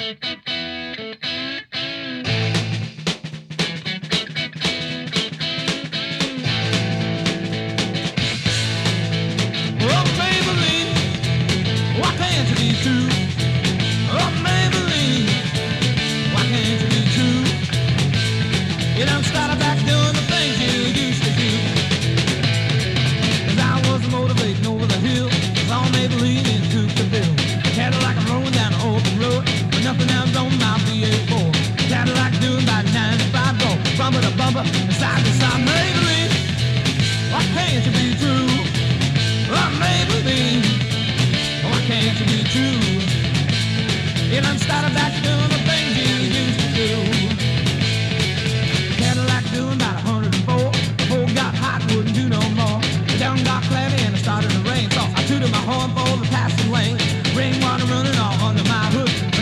Oh, Maybelline, why can't you be true? Oh, Maybelline, why can't you be true? You done started back doing the things you used to do. 'Cause I was motivating over the hill, saw Maybelline and took the bill. Cadillac, I'm rolling down the open road, but nothing else don't